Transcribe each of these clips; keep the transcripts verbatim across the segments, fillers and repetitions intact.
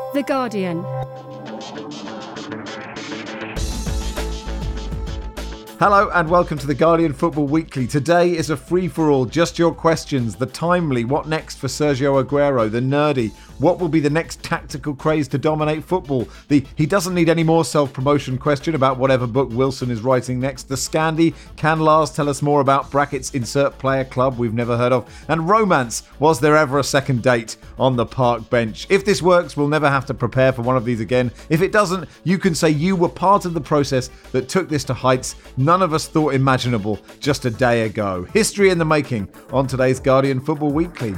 The Guardian. Hello and welcome to the Guardian Football Weekly. Today is a free-for-all, just your questions, the timely, what next for Sergio Aguero, the nerdy, what will be the next tactical craze to dominate football, the he doesn't need any more self-promotion question about whatever book Wilson is writing next, the Scandi, can Lars tell us more about brackets insert player club we've never heard of, and romance, was there ever a second date on the park bench? If this works, we'll never have to prepare for one of these again. If it doesn't, you can say you were part of the process that took this to heights none of us thought imaginable just a day ago. History in the making on today's Guardian Football Weekly.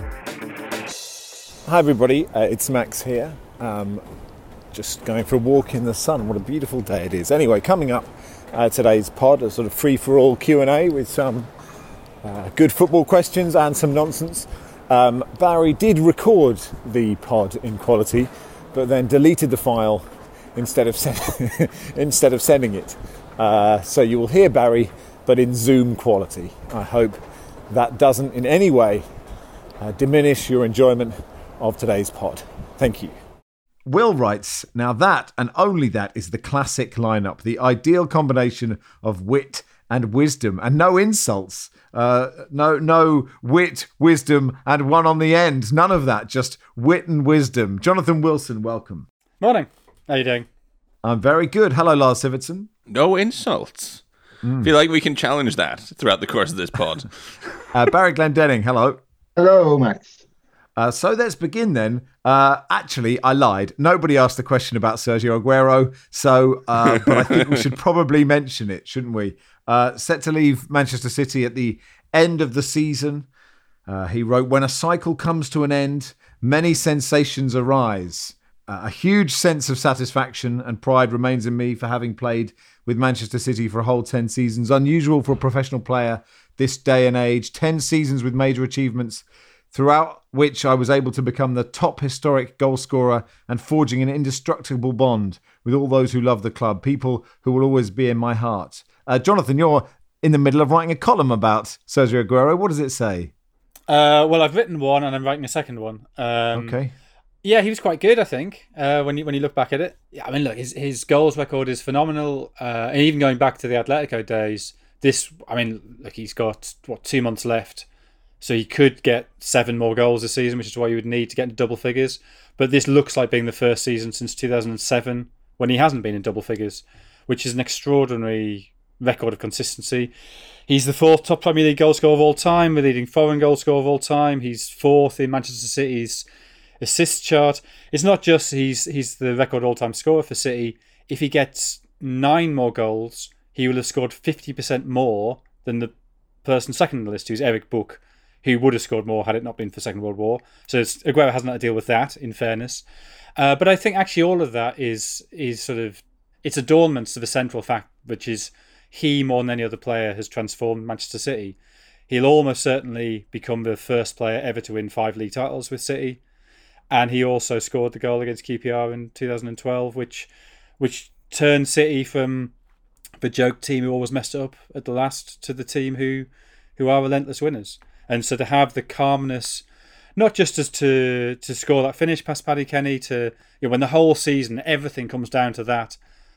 Hi everybody, uh, it's Max here. Um, just going for a walk in the sun. What a beautiful day it is. Anyway, coming up uh, today's pod, a sort of free-for-all Q and A with some uh, good football questions and some nonsense. Um, Barry did record the pod in quality, but then deleted the file instead of send- instead of sending it. Uh, so you will hear Barry, but in Zoom quality. I hope that doesn't in any way uh, diminish your enjoyment of today's pod. Thank you. Will writes, now that and only that is the classic lineup, the ideal combination of wit and wisdom, and no insults, uh, no no wit, wisdom, and one on the end. None of that, just wit and wisdom. Jonathan Wilson, welcome. Morning. How are you doing? I'm very good. Hello, Lars Sivertson. No insults. Mm. Feel like we can challenge that throughout the course of this pod. uh, Barry Glendenning, hello. Hello, Max. Uh, so let's begin then. Uh, actually, I lied. Nobody asked the question about Sergio Aguero, so uh, but I think we should probably mention it, shouldn't we? Uh, set to leave Manchester City at the end of the season. Uh, he wrote, when a cycle comes to an end, many sensations arise. Uh, a huge sense of satisfaction and pride remains in me for having played with Manchester City for a whole ten seasons. Unusual for a professional player this day and age. ten seasons with major achievements, throughout which I was able to become the top historic goal scorer and forging an indestructible bond with all those who love the club, people who will always be in my heart. Uh, Jonathan, you're in the middle of writing a column about Sergio Aguero. What does it say? Uh, well, I've written one and I'm writing a second one. Um, okay. Yeah, he was quite good, I think, uh, when you when you look back at it. Yeah, I mean, look, his his goals record is phenomenal. Uh, and even going back to the Atletico days, this, I mean, look, he's got, what, two months left. So he could get seven more goals this season, which is what you would need to get into double figures. But this looks like being the first season since two thousand seven when he hasn't been in double figures, which is an extraordinary record of consistency. He's the fourth top Premier League goal scorer of all time, the leading foreign goal scorer of all time. He's fourth in Manchester City's assist chart. It's not just he's he's the record all-time scorer for City. If he gets nine more goals, he will have scored fifty percent more than the person second on the list, who's Eric Book, who would have scored more had it not been for the Second World War. So it's, Aguero hasn't had to deal with that, in fairness. Uh, but I think actually all of that is is sort of, it's adornments to the central fact, which is he, more than any other player, has transformed Manchester City. He'll almost certainly become the first player ever to win five league titles with City. And he also scored the goal against Q P R in two thousand twelve, which which turned City from the joke team who always messed it up at the last to the team who who are relentless winners. And so to have the calmness, not just as to to score that finish past Paddy Kenny, to, you know, when the whole season everything comes down to that,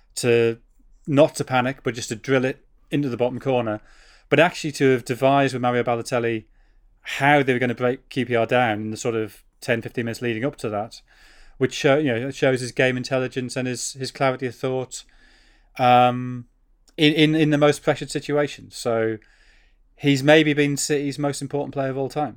to not to panic but just to drill it into the bottom corner, but actually to have devised with Mario Balotelli how they were going to break Q P R down in the sort of ten, fifteen minutes leading up to that, which show, you know, shows his game intelligence and his, his clarity of thought um, in, in, in the most pressured situations. So he's maybe been City's most important player of all time.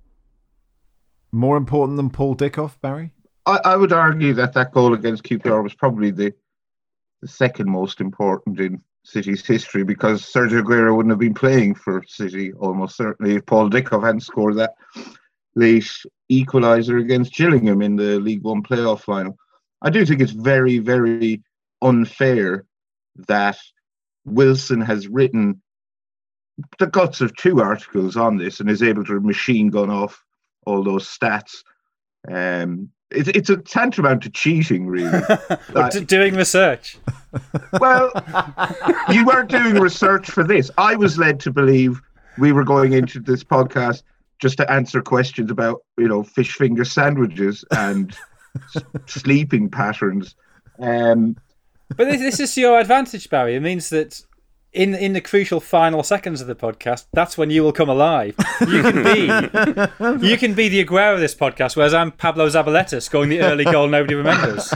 More important than Paul Dickoff, Barry? I, I would argue that that goal against Q P R was probably the the second most important in City's history, because Sergio Aguero wouldn't have been playing for City almost certainly if Paul Dickoff hadn't scored that late equaliser against Gillingham in the League One playoff final. I do think it's very, very unfair that Wilson has written the guts of two articles on this and is able to machine gun off all those stats. Um, it, it's a tantamount to cheating, really. uh, doing research. Well, you weren't doing research for this. I was led to believe we were going into this podcast just to answer questions about, you know, fish finger sandwiches and sleeping patterns. Um, but this, this is your advantage, Barry. It means that in in the crucial final seconds of the podcast, that's when you will come alive. You can be you can be the Aguero of this podcast, whereas I'm Pablo Zabaleta scoring the early goal nobody remembers.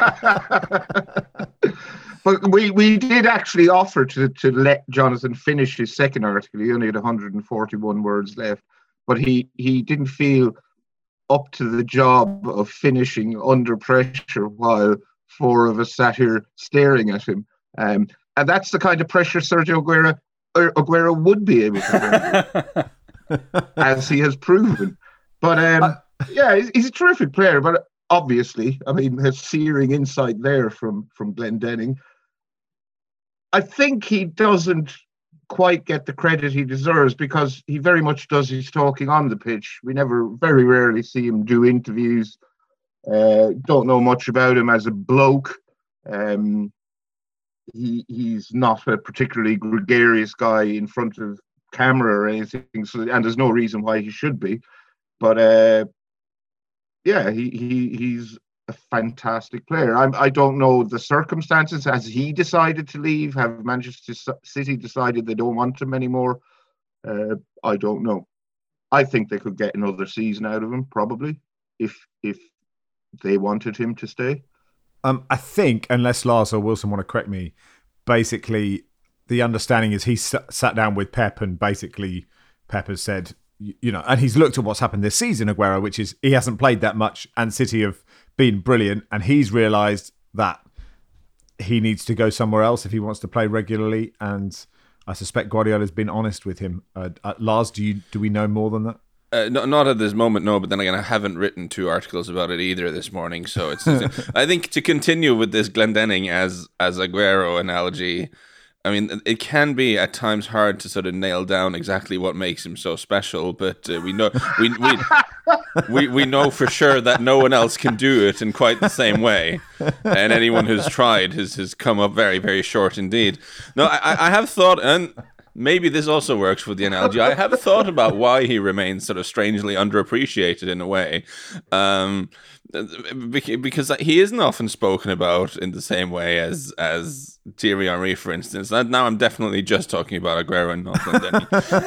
But we, we did actually offer to, to let Jonathan finish his second article. He only had one hundred forty-one words left, but he, he didn't feel up to the job of finishing under pressure while four of us sat here staring at him. Um, and that's the kind of pressure Sergio Aguero, Aguero would be able to handle, as he has proven. But um, yeah, he's, he's a terrific player. But obviously, I mean, his searing insight there from, from Glendenning. I think he doesn't quite get the credit he deserves because he very much does his talking on the pitch. We never, very rarely see him do interviews. Uh, don't know much about him as a bloke. Um, he he's not a particularly gregarious guy in front of camera or anything, so, and there's no reason why he should be. But uh, yeah, he, he he's a fantastic player. I'm, I don't know the circumstances. Has he decided to leave? Have Manchester City decided they don't want him anymore? Uh, I don't know. I think they could get another season out of him, probably, if if they wanted him to stay. Um, I think, unless Lars or Wilson want to correct me, basically the understanding is he s- sat down with Pep and basically Pep has said, you, you know, and he's looked at what's happened this season, Aguero, which is he hasn't played that much and City have been brilliant, and he's realised that he needs to go somewhere else if he wants to play regularly. And I suspect Guardiola's been honest with him. Uh, uh, Lars, do you do we know more than that? Uh, no, not at this moment, no. But then again, I haven't written two articles about it either this morning. So it's, it's I think to continue with this Glendenning as as Aguero analogy, I mean, it can be at times hard to sort of nail down exactly what makes him so special. But uh, we know we we, we we know for sure that no one else can do it in quite the same way, and anyone who's tried has has come up very very short indeed. No, I I have thought and. Maybe this also works with the analogy. I have thought about why he remains sort of strangely underappreciated in a way. Um, because he isn't often spoken about in the same way as as Thierry Henry, for instance. Now I'm definitely just talking about Aguero and not Glendenning.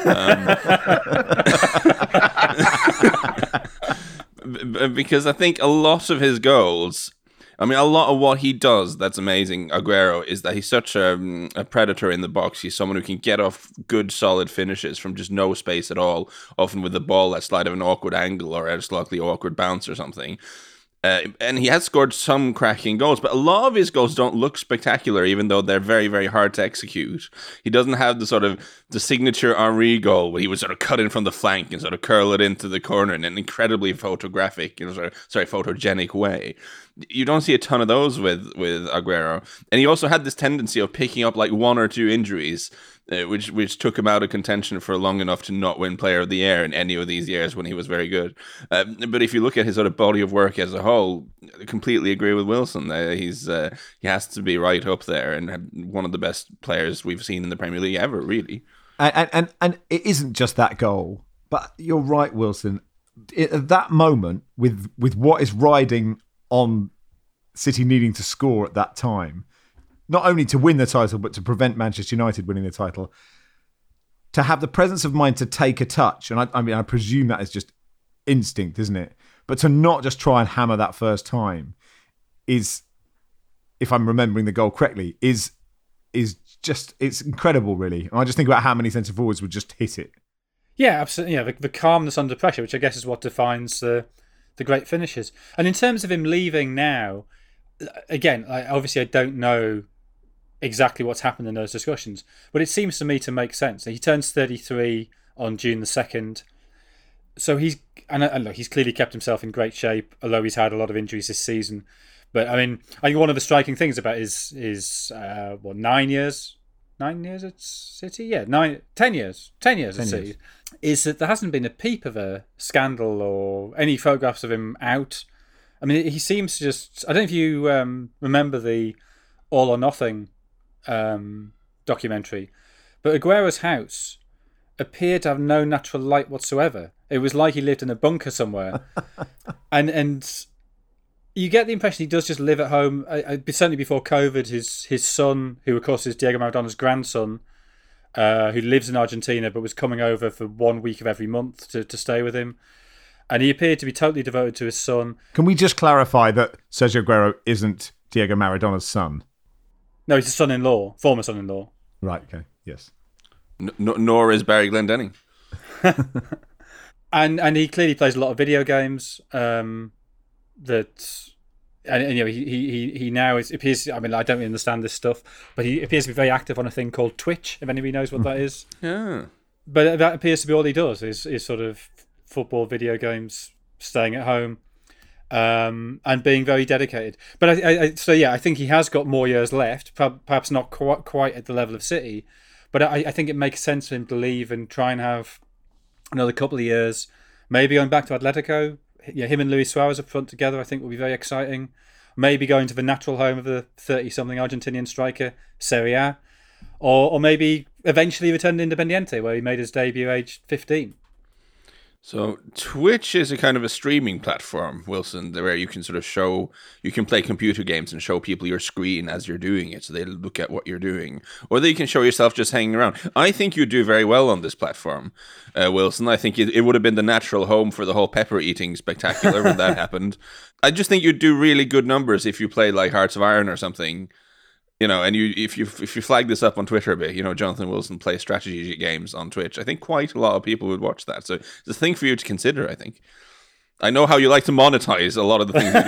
Um, because I think a lot of his goals... I mean, a lot of what he does that's amazing, Aguero, is that he's such a, a predator in the box. He's someone who can get off good, solid finishes from just no space at all, often with the ball at slight of an awkward angle or at a slightly awkward bounce or something. Uh, and he has scored some cracking goals, but a lot of his goals don't look spectacular, even though they're very, very hard to execute. He doesn't have the sort of the signature Henry goal where he would sort of cut in from the flank and sort of curl it into the corner in an incredibly photographic, you know, sort of, sorry, photogenic way. You don't see a ton of those with, with Aguero. And he also had this tendency of picking up like one or two injuries, uh, which which took him out of contention for long enough to not win Player of the Year in any of these years when he was very good. Uh, but if you look at his sort of body of work as a whole, I completely agree with Wilson. Uh, he's uh, he has to be right up there and one of the best players we've seen in the Premier League ever, really. And and, and it isn't just that goal, but you're right, Wilson. At that moment, with with what is riding on City needing to score at that time, not only to win the title, but to prevent Manchester United winning the title, to have the presence of mind to take a touch, and I, I mean, I presume that is just instinct, isn't it? But to not just try and hammer that first time is, if I'm remembering the goal correctly, is is just, it's incredible, really. And I just think about how many centre forwards would just hit it. Yeah, absolutely. Yeah, the, the calmness under pressure, which I guess is what defines the the great finishes. And in terms of him leaving now, again, I, obviously I don't know exactly what's happened in those discussions, but it seems to me to make sense. He turns thirty-three on June the second, so he's and, and look, he's clearly kept himself in great shape, although he's had a lot of injuries this season. But I mean, I think one of the striking things about his is uh, what nine years, nine years at City, yeah, nine, ten years, ten years at City, is that there hasn't been a peep of a scandal or any photographs of him out. I mean, he seems to just... I don't know if you um, remember the All or Nothing um, documentary, but Aguero's house appeared to have no natural light whatsoever. It was like he lived in a bunker somewhere. and and You get the impression he does just live at home. I, I, certainly before COVID, his his son, who of course is Diego Maradona's grandson, uh, who lives in Argentina but was coming over for one week of every month to, to stay with him. And he appeared to be totally devoted to his son. Can we just clarify that Sergio Aguero isn't Diego Maradona's son? No, he's his son-in-law, former son-in-law. Right, okay, yes. N- nor is Barry Glendenning. and and he clearly plays a lot of video games. Um, that and, and you know he he he now is appears. I mean, I don't really understand this stuff, but he appears to be very active on a thing called Twitch. If anybody knows what that is, yeah. But that appears to be all he does is is sort of football, video games, staying at home, um, and being very dedicated. But I, I so yeah, I think he has got more years left. Perhaps not quite quite at the level of City, but I, I think it makes sense for him to leave and try and have another couple of years, maybe going back to Atletico. Yeah, him and Luis Suarez up front together, I think, will be very exciting. Maybe going to the natural home of the thirty-something Argentinian striker, Serie A, or or maybe eventually return to Independiente, where he made his debut aged fifteen. So Twitch is a kind of a streaming platform, Wilson, where you can sort of show, you can play computer games and show people your screen as you're doing it, so they look at what you're doing. Or that you can show yourself just hanging around. I think you do very well on this platform, uh, Wilson. I think it, it would have been the natural home for the whole pepper eating spectacular when that happened. I just think you'd do really good numbers if you played like Hearts of Iron or something. You know, and you if you if you flag this up on Twitter a bit, you know, Jonathan Wilson plays strategy games on Twitch. I think quite a lot of people would watch that. So it's a thing for you to consider, I think. I know how you like to monetize a lot of the things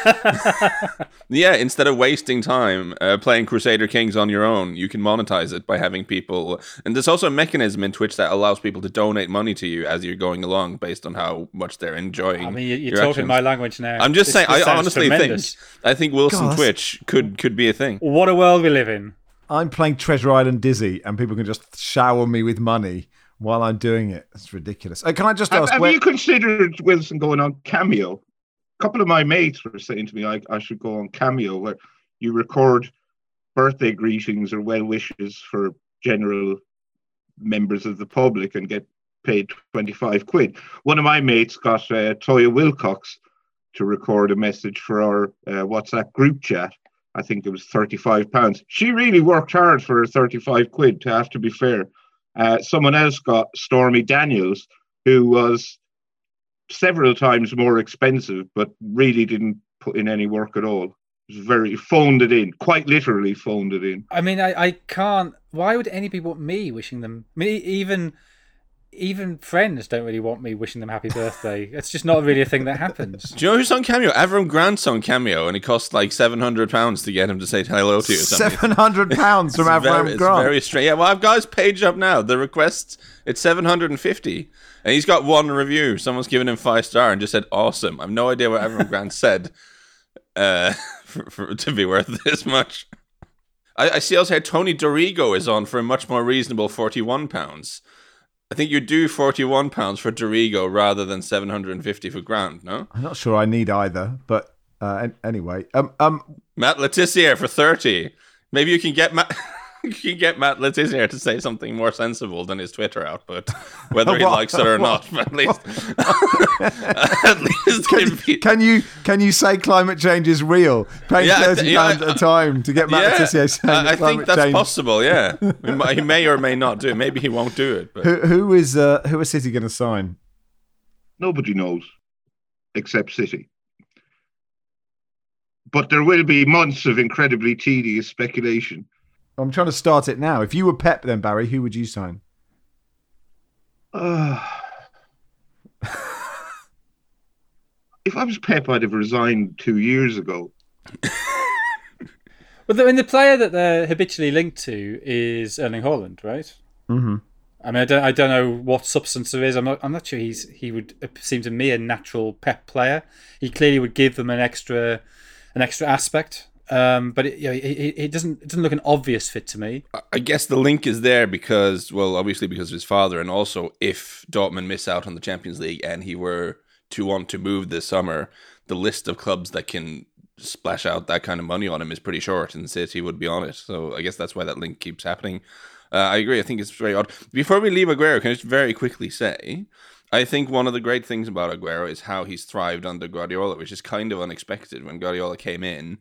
you do. Yeah, instead of wasting time uh, playing Crusader Kings on your own, you can monetize it by having people... And there's also a mechanism in Twitch that allows people to donate money to you as you're going along based on how much they're enjoying. I mean, you're talking actions. my language now. I'm just this, saying, this I honestly tremendous. think I think Wilson God. Twitch could, could be a thing. What a world we live in. I'm playing Treasure Island Dizzy and people can just shower me with money while I'm doing it. It's ridiculous. Uh, can I just Have, ask... have where... you considered, Wilson, going on Cameo? A couple of my mates were saying to me I, I should go on Cameo, where you record birthday greetings or well wishes for general members of the public and get paid twenty-five quid. One of my mates got uh, Toya Wilcox to record a message for our uh, WhatsApp group chat. I think it was thirty-five pounds. She really worked hard for her thirty-five quid, to have to be fair. Uh, someone else got Stormy Daniels, who was several times more expensive, but really didn't put in any work at all. It was very phoned it in, quite literally phoned it in. I mean, I, I can't. Why would anybody want me wishing them? I mean, even even friends don't really want me wishing them happy birthday. It's just not really a thing that happens. Do you know who's on Cameo? Avram Grant's on Cameo, and it costs like seven hundred pounds to get him to say hello to you. Or something. seven hundred pounds from It's Avram very, Grant. It's very strange. Yeah, well, I've got his page up now. The requests, it's seven hundred fifty. And he's got one review. Someone's given him five star and just said, awesome. I've no idea what Avram Grant said uh, for, for, to be worth this much. I, I see also here Tony Dorigo is on for a much more reasonable forty-one pounds. I think you do forty-one pounds for Dorigo rather than seven hundred fifty for Grant, no? I'm not sure I need either, but uh, an- anyway. Um, um, Matt Letizier for thirty. Maybe you can get Matt... You can get Matt Letizier to say something more sensible than his Twitter output, whether he What? likes it or not. But at least, at least Can, give me- can you can you say climate change is real? Pay Yeah, thirty yeah, pounds at a time to get Matt yeah, Letizier saying I, that I climate think that's change. possible. Yeah, he might- he may or may not do it. Maybe he won't do it. But Who who is uh, who is City going to sign? Nobody knows, except City. But there will be months of incredibly tedious speculation. I'm trying to start it now. If you were Pep, then Barry, who would you sign? Uh, if I was Pep, I'd have resigned two years ago. But the, I mean, the player that they're habitually linked to is Erling Haaland, right? Mm-hmm. I mean, I don't, I don't know what substance there is. I'm not, I'm not sure he's he would seem to me a natural Pep player. He clearly would give them an extra, an extra aspect. Um, but it, you know, it, it doesn't it doesn't look an obvious fit to me. I guess the link is there because, well, obviously because of his father, and also if Dortmund miss out on the Champions League and he were to want to move this summer, the list of clubs that can splash out that kind of money on him is pretty short, and City would be on it. So I guess that's why that link keeps happening. Uh, I agree. I think it's very odd. Before we leave Aguero, can I just very quickly say, I think one of the great things about Aguero is how he's thrived under Guardiola, which is kind of unexpected. When Guardiola came in,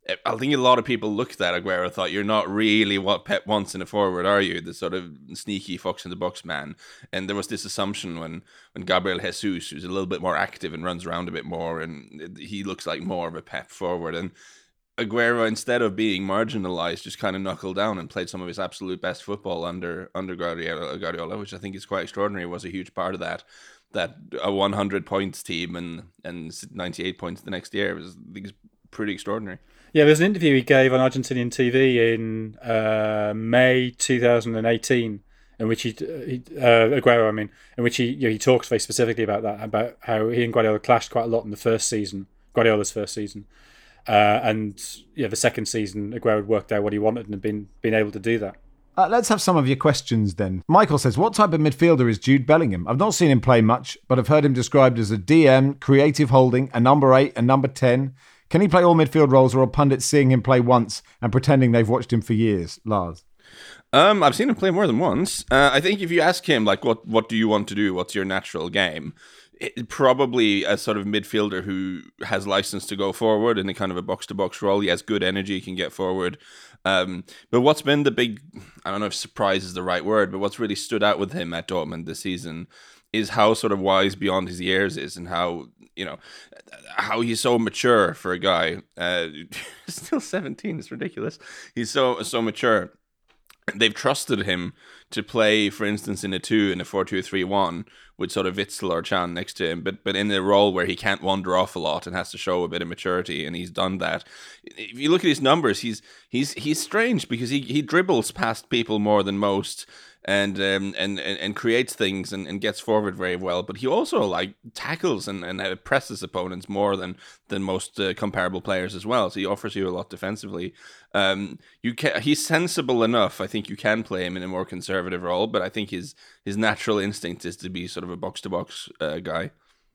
I think a lot of people looked at Aguero and thought, you're not really what Pep wants in a forward, are you? The sort of sneaky fox in the box man. And there was this assumption when, when Gabriel Jesus, who's a little bit more active and runs around a bit more, and he looks like more of a Pep forward. And Aguero, instead of being marginalised, just kind of knuckled down and played some of his absolute best football under under Guardiola, Guardiola, which I think is quite extraordinary. Was a huge part of that. That a one hundred points team and and ninety-eight points the next year was, I think, is pretty extraordinary. Yeah, there's an interview he gave on Argentinian T V in uh, May two thousand eighteen, in which he, he uh, Aguero, I mean, in which he you know, he talks very specifically about that, about how he and Guardiola clashed quite a lot in the first season, Guardiola's first season, uh, and yeah, the second season Aguero had worked out what he wanted and had been been able to do that. Uh, let's have some of your questions then. Michael says, what type of midfielder is Jude Bellingham? I've not seen him play much, but I've heard him described as a D M, creative holding, a number eight, a number ten. Can he play all midfield roles, or are pundits seeing him play once and pretending they've watched him for years? Lars? Um, I've seen him play more than once. Uh, I think if you ask him, like, what, what do you want to do? What's your natural game? It, probably a sort of midfielder who has license to go forward in a kind of a box-to-box role. He has good energy, he can get forward. Um, but what's been the big, I don't know if surprise is the right word, but what's really stood out with him at Dortmund this season is how sort of wise beyond his years is, and how, you know, how he's so mature for a guy. Uh, still seventeen, it's ridiculous. He's so so mature. They've trusted him to play, for instance, in a two, in a four two three one, with sort of Witsel or Can next to him, but but in a role where he can't wander off a lot and has to show a bit of maturity, and he's done that. If you look at his numbers, he's he's he's strange because he, he dribbles past people more than most, and um, and, and and creates things and, and gets forward very well. But he also like tackles and, and presses opponents more than than most uh, comparable players as well. So he offers you a lot defensively. Um, you can, he's sensible enough. I think you can play him in a more conservative role, but I think his his natural instinct is to be sort of a box to box guy.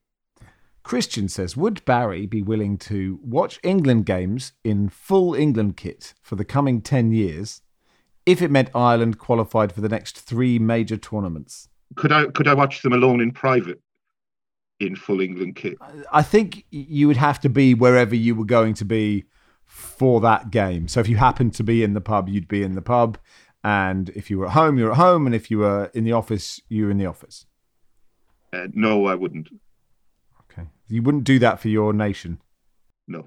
Christian says, would Barry be willing to watch England games in full England kit for the coming ten years if it meant Ireland qualified for the next three major tournaments? Could I could I watch them alone in private in full England kit? I think you would have to be wherever you were going to be for that game. So if you happened to be in the pub, you'd be in the pub. And if you were at home, you're at home. And if you were in the office, you were in the office. Uh, no, I wouldn't. Okay. You wouldn't do that for your nation? No.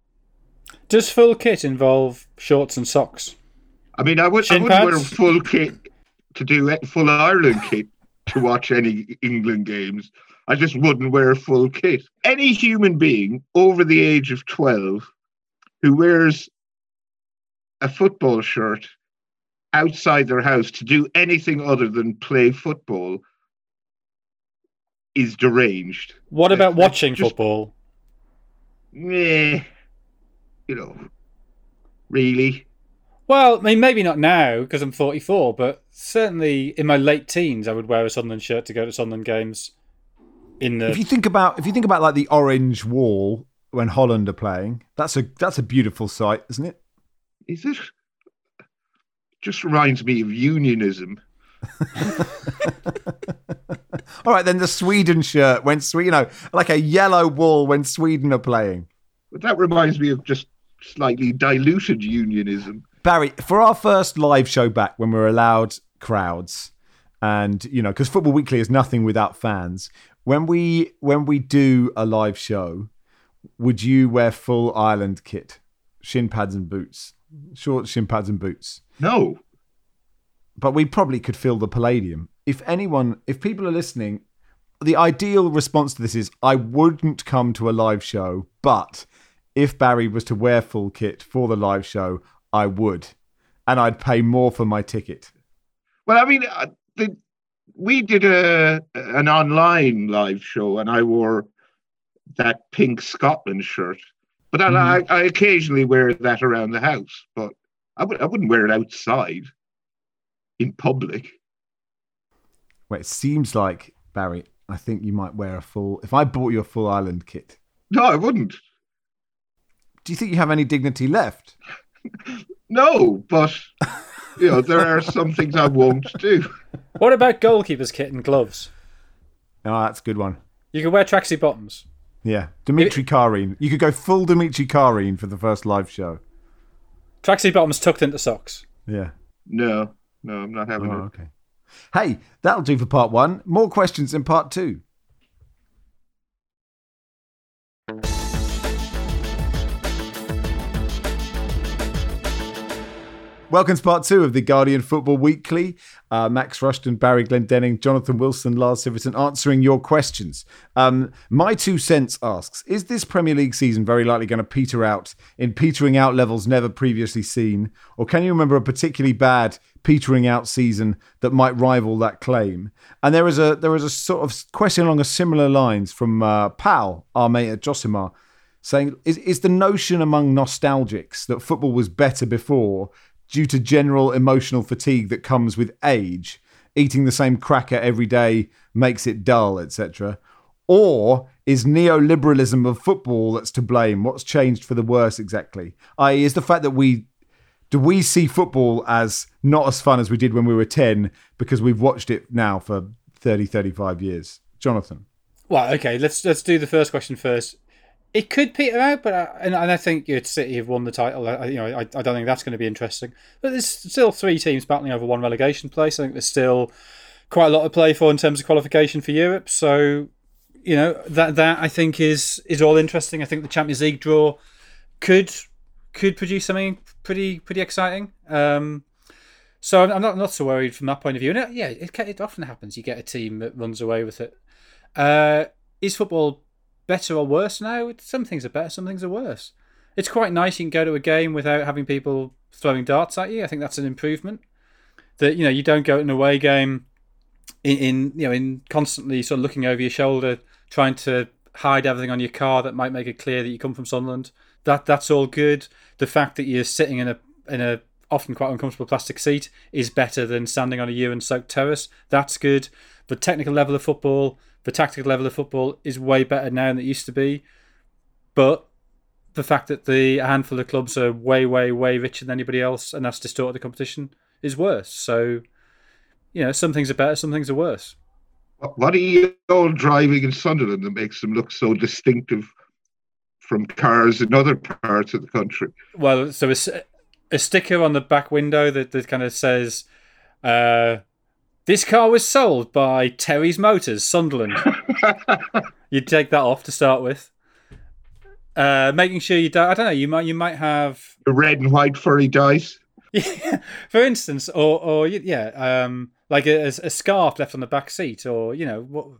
Does full kit involve shorts and socks? I mean, I, would, I wouldn't wear a full kit to do full Ireland kit to watch any England games. I just wouldn't wear a full kit. Any human being over the age of twelve who wears a football shirt outside their house to do anything other than play football is deranged. What about That's watching just, football? Meh, you know, really? Well, I mean, maybe not now because I'm forty-four, but certainly in my late teens, I would wear a Sunderland shirt to go to Sunderland games. In the if you think about if you think about like the orange wall when Holland are playing, that's a that's a beautiful sight, isn't it? Is it? Just reminds me of unionism. All right, then the Sweden shirt when Sweden, you know, like a yellow wall when Sweden are playing. But that reminds me of just slightly diluted unionism. Barry, for our first live show back when we're allowed crowds, and you know, because Football Weekly is nothing without fans. When we when we do a live show, would you wear full Ireland kit, shin pads and boots, short shin pads and boots? No. But we probably could fill the Palladium. If anyone, if people are listening, the ideal response to this is, I wouldn't come to a live show, but if Barry was to wear full kit for the live show, I would. And I'd pay more for my ticket. Well, I mean, uh, the, we did a an online live show and I wore that pink Scotland shirt. But mm-hmm. I, I occasionally wear that around the house, but I, w- I wouldn't wear it outside in public. Well, it seems like, Barry, I think you might wear a full... If I bought you a full Ireland kit... No, I wouldn't. Do you think you have any dignity left? No, but, you know, there are some things I won't do. What about goalkeeper's kit and gloves? Oh, that's a good one. You could wear tracksuit bottoms. Yeah, Dimitri Karin. You could go full Dimitri Karin for the first live show. Tracksuit bottoms tucked into socks. Yeah. No, no, I'm not having Oh, it. okay. Hey, that'll do for part one. More questions in part two. Welcome to part two of the Guardian Football Weekly. Uh, Max Rushton, Barry Glendenning, Jonathan Wilson, Lars Siverton answering your questions. Um, My Two Cents asks, is this Premier League season very likely going to peter out in petering out levels never previously seen? Or can you remember a particularly bad petering out season that might rival that claim? And there is a there is a sort of question along a similar lines from uh, Pal, our mate at Josimar, saying, is, is the notion among nostalgics that football was better before due to general emotional fatigue that comes with age, eating the same cracker every day makes it dull, et cetera? Or is neoliberalism of football that's to blame? What's changed for the worse exactly? that is, is the fact that we do we see football as not as fun as we did when we were ten because we've watched it now for thirty, thirty-five years? Jonathan. Well, okay, let's let's do the first question first. It could peter out, but I, and, and I think you'd City have won the title. I, you know, I, I don't think that's going to be interesting. But there's still three teams battling over one relegation place. I think there's still quite a lot to play for in terms of qualification for Europe. So, you know, that that I think is is all interesting. I think the Champions League draw could could produce something pretty pretty exciting. Um, so I'm not not so worried from that point of view. And yeah, it it often happens. You get a team that runs away with it. Uh, is football better or worse now? Some things are better, some things are worse. It's quite nice you can go to a game without having people throwing darts at you. I think that's an improvement. That, you know, you don't go to an away game in, in you know in constantly sort of looking over your shoulder, trying to hide everything on your car that might make it clear that you come from Sunderland. That that's all good. The fact that you're sitting in a in a often quite uncomfortable plastic seat is better than standing on a urine-soaked terrace. That's good. The technical level of football, the tactical level of football is way better now than it used to be. But the fact that the a handful of clubs are way, way, way richer than anybody else, and that's distorted the competition, is worse. So, you know, some things are better, some things are worse. What are you all driving in Sunderland that makes them look so distinctive from cars in other parts of the country? Well, so a, a sticker on the back window that, that kind of says, uh, this car was sold by Terry's Motors, Sunderland. You'd take that off to start with. Uh, making sure you don't, I don't know, you might you might have the red and white furry dice. Yeah, for instance, or or yeah, um, like a, a scarf left on the back seat, or you know, what,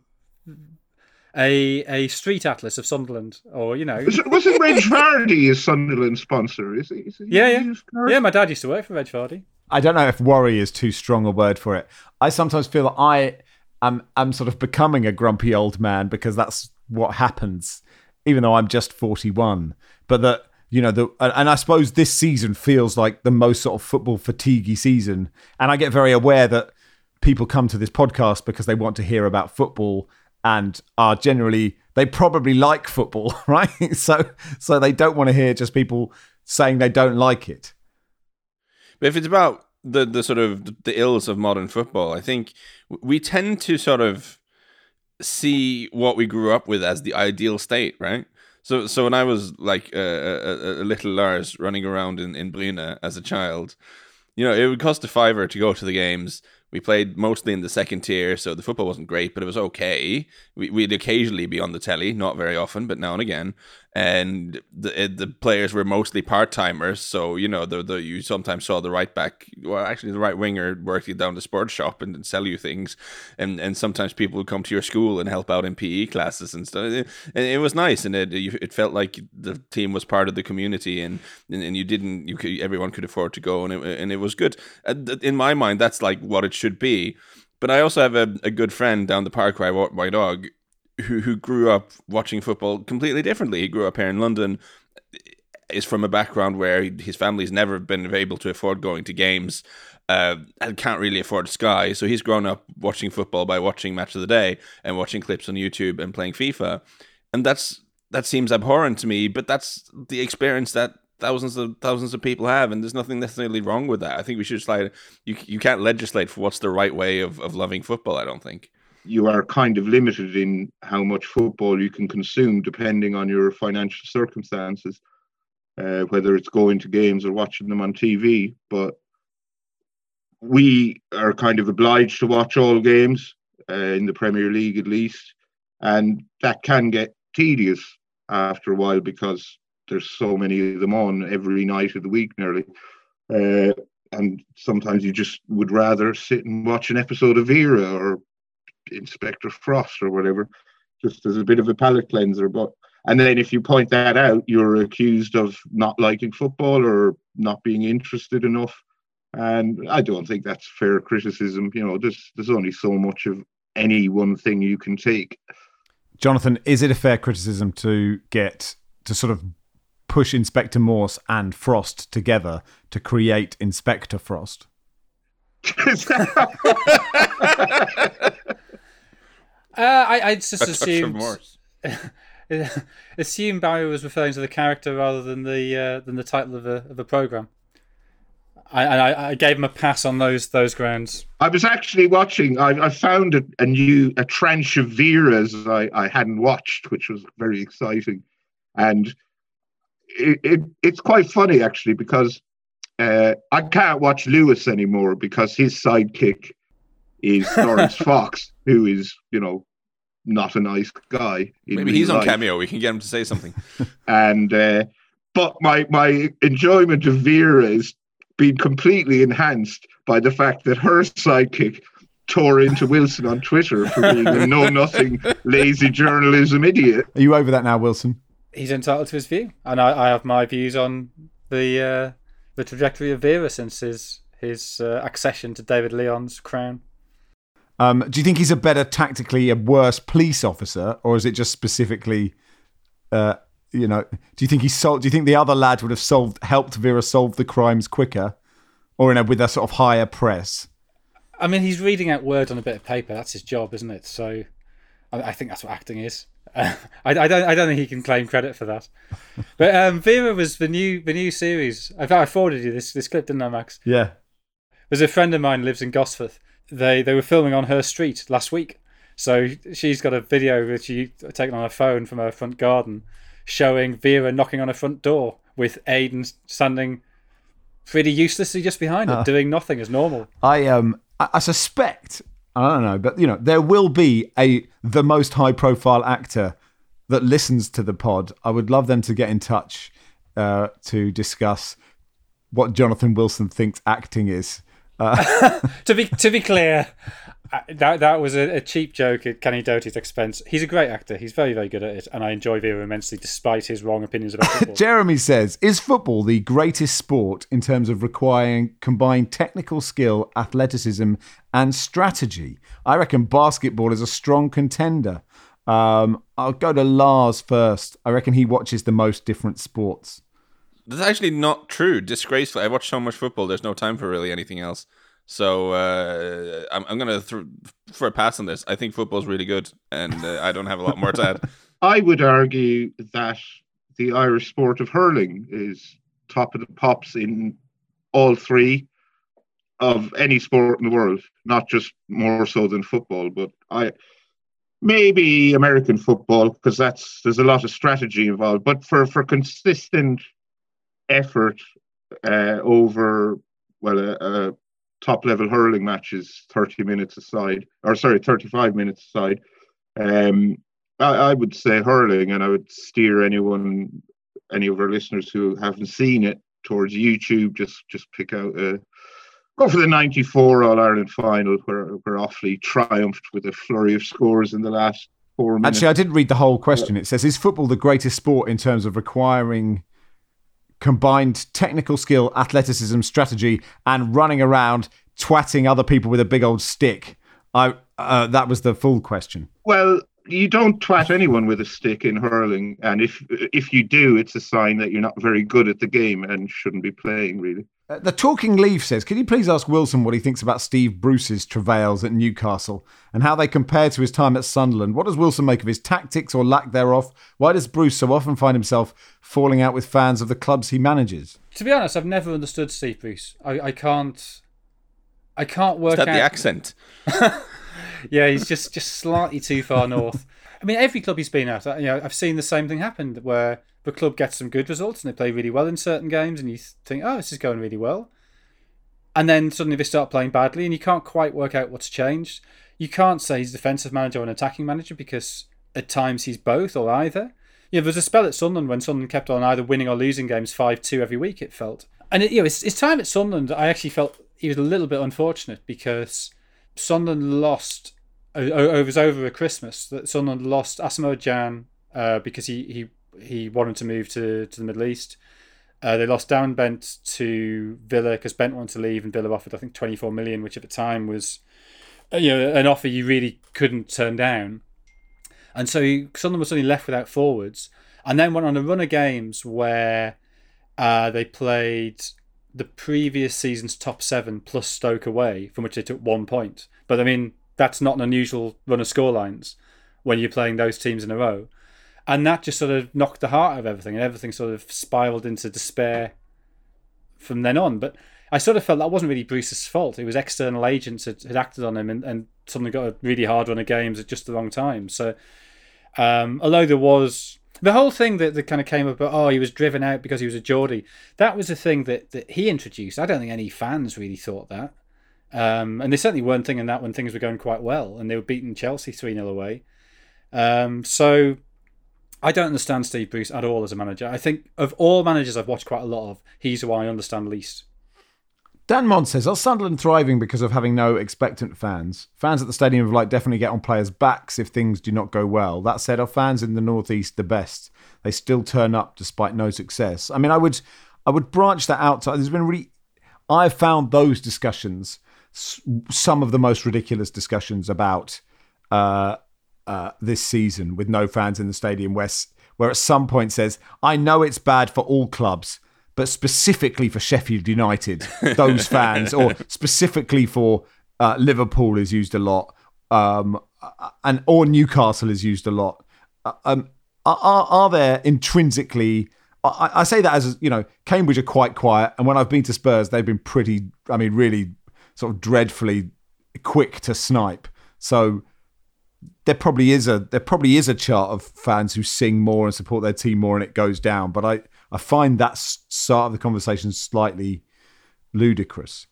a a street atlas of Sunderland, or you know, was, wasn't Reg Vardy a Sunderland sponsor? Is he? Is he yeah, yeah, yeah. My dad used to work for Reg Vardy. I don't know if worry is too strong a word for it. I sometimes feel that I am am sort of becoming a grumpy old man because that's what happens, even though I'm just forty-one. But that, you know, the and I suppose this season feels like the most sort of football fatiguey season. And I get very aware that people come to this podcast because they want to hear about football and are generally, they probably like football, right? So so they don't want to hear just people saying they don't like it. But if it's about the, the sort of the ills of modern football, I think we tend to sort of see what we grew up with as the ideal state, right? So so when I was like a, a, a little Lars running around in, in Bryne as a child, you know, it would cost a fiver to go to the games. We played mostly in the second tier, so the football wasn't great, but it was okay. We, we'd occasionally be on the telly, not very often, but now and again. And the the players were mostly part-timers, so, you know, the, the you sometimes saw the right back, well, actually the right winger working down the sports shop and, and sell you things. And and sometimes people would come to your school and help out in P E classes and stuff. And it was nice, and it it felt like the team was part of the community, and and, and you didn't, you could, everyone could afford to go, and it, and it was good. In my mind, that's like what it should be. But I also have a, a good friend down the park where I walk my dog who who grew up watching football completely differently. He grew up here in London, is from a background where his family's never been able to afford going to games, uh, and can't really afford Sky. So he's grown up watching football by watching Match of the Day and watching clips on YouTube and playing FIFA. And that's that seems abhorrent to me, but that's the experience that thousands of thousands of people have, and there's nothing necessarily wrong with that. I think we should just like you you can't legislate for what's the right way of, of loving football, I don't think. you are kind of limited in how much football you can consume depending on your financial circumstances, uh, whether it's going to games or watching them on T V. But we are kind of obliged to watch all games, uh, in the Premier League at least, and that can get tedious after a while because there's so many of them on every night of the week nearly. Uh, and sometimes you just would rather sit and watch an episode of Vera or Inspector Frost or whatever, just as a bit of a palate cleanser. But and then if you point that out, you're accused of not liking football or not being interested enough. And I don't think that's fair criticism. You know, there's there's only so much of any one thing you can take. Jonathan, is it a fair criticism to get to sort of push Inspector Morse and Frost together to create Inspector Frost? Uh, I, I just A assumed assumed Barry was referring to the character rather than the uh, than the title of a of a program. I, I I gave him a pass on those those grounds. I was actually watching. I, I found a, a new a tranche of Veras I, I hadn't watched, which was very exciting, and it, it it's quite funny actually because uh, I can't watch Lewis anymore because his sidekick is Lawrence Fox, who is, you know, not a nice guy. Maybe he's on Cameo. We can get him to say something. And uh, but my my enjoyment of Vera is being completely enhanced by the fact that her sidekick tore into Wilson on Twitter for being a know-nothing, lazy journalism idiot. Are you over that now, Wilson? He's entitled to his view, and I, I have my views on the uh, the trajectory of Vera since his his uh, accession to David Leon's crown. Um, do you think he's a better tactically, a worse police officer, or is it just specifically, uh, you know, do you think he solved? Do you think the other lad would have solved, helped Vera solve the crimes quicker, or in a, with a sort of higher press? I mean, he's reading out words on a bit of paper. That's his job, isn't it? So, I, I think that's what acting is. Uh, I, I don't. I don't think he can claim credit for that. But um, Vera was the new the new series. In fact, I forwarded you this this clip, didn't I, Max? Yeah. There's a friend of mine who lives in Gosforth. They they were filming on her street last week, so she's got a video that she taken on her phone from her front garden, showing Vera knocking on her front door with Aidan standing pretty uselessly just behind her, uh, doing nothing as normal. I um I, I suspect, I don't know, but you know there will be a the most high profile actor that listens to the pod. I would love them to get in touch uh, to discuss what Jonathan Wilson thinks acting is. Uh. to be to be clear, that that was a, a cheap joke at Kenny Doty's expense. He's a great actor. He's very, very good at it, and I enjoy Vera immensely, despite his wrong opinions about football. Jeremy says, is football the greatest sport in terms of requiring combined technical skill, athleticism, and strategy? I reckon basketball is a strong contender. Um, I'll go to Lars first. I reckon he watches the most different sports. That's actually not true. Disgraceful. I watch so much football. There's no time for really anything else. So uh, I'm, I'm going to th- for a pass on this. I think football's really good, and uh, I don't have a lot more to add. I would argue that the Irish sport of hurling is top of the pops in all three of any sport in the world, not just more so than football, but I maybe American football, because that's there's a lot of strategy involved. But for, for consistent effort uh, over, well, a, a top-level hurling match is thirty minutes aside, or sorry, thirty-five minutes aside. Um, I, I would say hurling, and I would steer anyone, any of our listeners who haven't seen it, towards YouTube. Just just pick out, a, go for the ninety-four All-Ireland final, where, where Offaly triumphed with a flurry of scores in the last four minutes. Actually, I didn't read the whole question. It says, is football the greatest sport in terms of requiring combined technical skill, athleticism, strategy, and running around twatting other people with a big old stick? I uh, that was the full question. Well, you don't twat anyone with a stick in hurling, and if if you do, it's a sign that you're not very good at the game and shouldn't be playing, really. Uh, the Talking Leaf says, can you please ask Wilson what he thinks about Steve Bruce's travails at Newcastle and how they compare to his time at Sunderland? What does Wilson make of his tactics or lack thereof? Why does Bruce so often find himself falling out with fans of the clubs he manages? To be honest, I've never understood Steve Bruce. I, I can't... I can't work Is that out... the accent? Yeah, he's just, just slightly too far north. I mean, every club he's been at, you know, I've seen the same thing happen where the club gets some good results and they play really well in certain games, and you think, oh, this is going really well. And then suddenly they start playing badly, and you can't quite work out what's changed. You can't say he's a defensive manager or an attacking manager because at times he's both or either. Yeah, there was a spell at Sunderland when Sunderland kept on either winning or losing games five two every week, it felt. And it, you know, his, his time at Sunderland, I actually felt he was a little bit unfortunate because Sunderland lost, it was over at Christmas, that Sunderland lost Asamoah Gyan uh, because he, he, he wanted to move to, to the Middle East. Uh, they lost Darren Bent to Villa because Bent wanted to leave and Villa offered, I think, twenty-four million, which at the time was, you know, an offer you really couldn't turn down. And so he, Sunderland was suddenly left without forwards, and then went on a run of games where uh, they played the previous season's top seven plus Stoke away, from which they took one point. But I mean, that's not an unusual run of scorelines when you're playing those teams in a row. And that just sort of knocked the heart out of everything, and everything sort of spiraled into despair from then on. But I sort of felt that wasn't really Bruce's fault. It was external agents had, had acted on him and, and suddenly got a really hard run of games at just the wrong time. So um, although there was the whole thing that, that kind of came up about, oh, he was driven out because he was a Geordie, that was a thing that, that he introduced. I don't think any fans really thought that. Um, and they certainly weren't thinking that when things were going quite well and they were beating Chelsea three nil away. Um, so I don't understand Steve Bruce at all as a manager. I think of all managers I've watched quite a lot of, he's who I understand least. Dan Mont says, are Sunderland thriving because of having no expectant fans? Fans at the stadium have like definitely get on players' backs if things do not go well. That said, are fans in the Northeast the best? They still turn up despite no success. I mean, I would I would branch that out. To, there's been really, I've found those discussions, some of the most ridiculous discussions about uh, uh, this season with no fans in the stadium, where, where at some point says, I know it's bad for all clubs, but specifically for Sheffield United, those fans, or specifically for uh, Liverpool is used a lot, um, and or Newcastle is used a lot. Uh, um, are, are there intrinsically? I, I say that as, you know, Cambridge are quite quiet, and when I've been to Spurs, they've been pretty. I mean, really, sort of dreadfully quick to snipe. So there probably is a there probably is a chart of fans who sing more and support their team more, and it goes down. But I. I find that start of the conversation slightly ludicrous.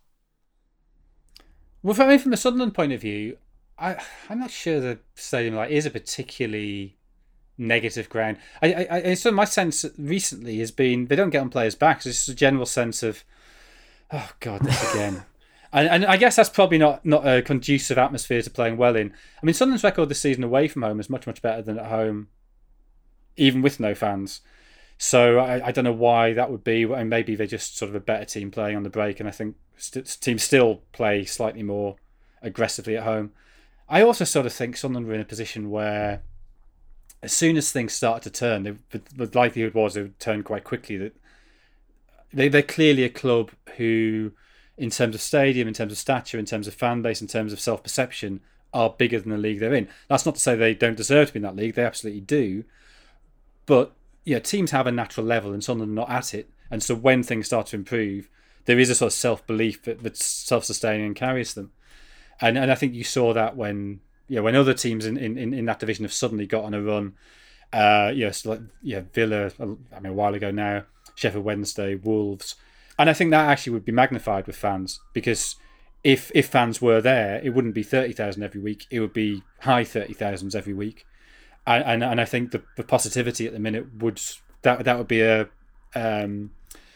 Well, for me, from the Sunderland point of view, I, I'm not sure the stadium like is a particularly negative ground. I, I, I so my sense recently has been they don't get on players' backs. It's just a general sense of, oh God, this again. and, and I guess that's probably not not a conducive atmosphere to playing well in. I mean, Sunderland's record this season away from home is much much better than at home, even with no fans. So I, I don't know why that would be. And maybe they're just sort of a better team playing on the break. And I think st- teams still play slightly more aggressively at home. I also sort of think Sunderland were in a position where as soon as things started to turn, they, the, the likelihood was it would turn quite quickly. That they, they're clearly a club who, in terms of stadium, in terms of stature, in terms of fan base, in terms of self-perception, are bigger than the league they're in. That's not to say they don't deserve to be in that league. They absolutely do. But yeah, teams have a natural level and Sunderland are not at it. And so when things start to improve, there is a sort of self-belief that, that's self-sustaining and carries them. And and I think you saw that when yeah when other teams in, in, in that division have suddenly got on a run. Uh, yeah, so like, yeah, Villa, I mean, a while ago now, Sheffield Wednesday, Wolves. And I think that actually would be magnified with fans, because if if fans were there, it wouldn't be thirty thousand every week. It would be high thirty thousands every week. And, and and I think the, the positivity at the minute would that that would be a um,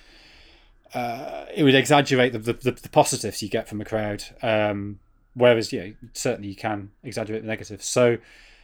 uh, it would exaggerate the, the the positives you get from a crowd, um, whereas yeah certainly you can exaggerate the negatives. So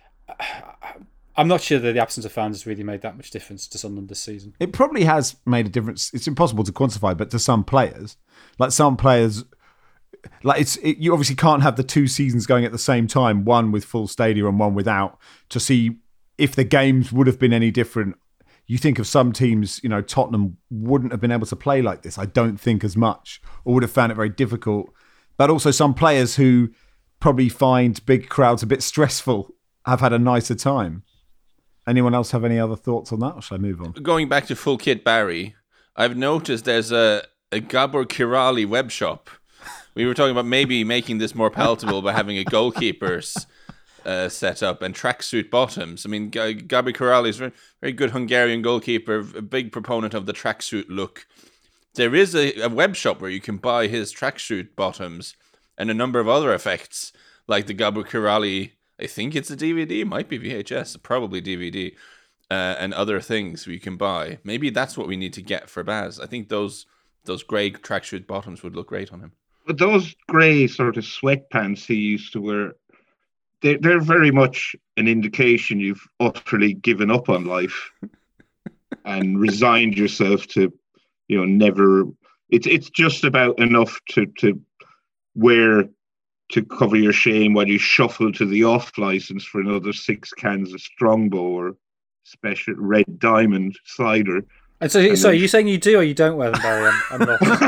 I'm not sure that the absence of fans has really made that much difference to Sunderland this season. It probably has made a difference. It's impossible to quantify, but to some players, like some players. Like it's it, you obviously can't have the two seasons going at the same time, one with full stadium and one without, to see if the games would have been any different. You think of some teams, you know, Tottenham wouldn't have been able to play like this, I don't think, as much, or would have found it very difficult. But also some players who probably find big crowds a bit stressful have had a nicer time. Anyone else have any other thoughts on that, or shall I move on? Going back to Full Kit Barry, I've noticed there's a, a Gabor Kirali web shop, we were talking about maybe making this more palatable by having a goalkeepers uh, set up and tracksuit bottoms. I mean, G- Gabi Corrali is a very, very good Hungarian goalkeeper, a big proponent of the tracksuit look. There is a, a web shop where you can buy his tracksuit bottoms and a number of other effects, like the Gabi Corrali, I think it's a D V D, might be V H S, probably D V D, uh, and other things you can buy. Maybe that's what we need to get for Baz. I think those those grey tracksuit bottoms would look great on him. But those grey sort of sweatpants he used to wear, they're, they're very much an indication you've utterly given up on life and resigned yourself to, you know, never. It's it's just about enough to to wear to cover your shame while you shuffle to the off license for another six cans of Strongbow or special Red Diamond cider. And so, and so then... you're saying you do or you don't wear them, Barry? I'm, I'm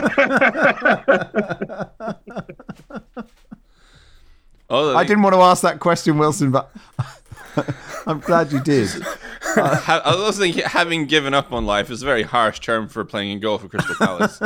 not. oh, I didn't want to ask that question, Wilson, but I'm glad you did. Uh, I also think having given up on life is a very harsh term for playing in goal for Crystal Palace.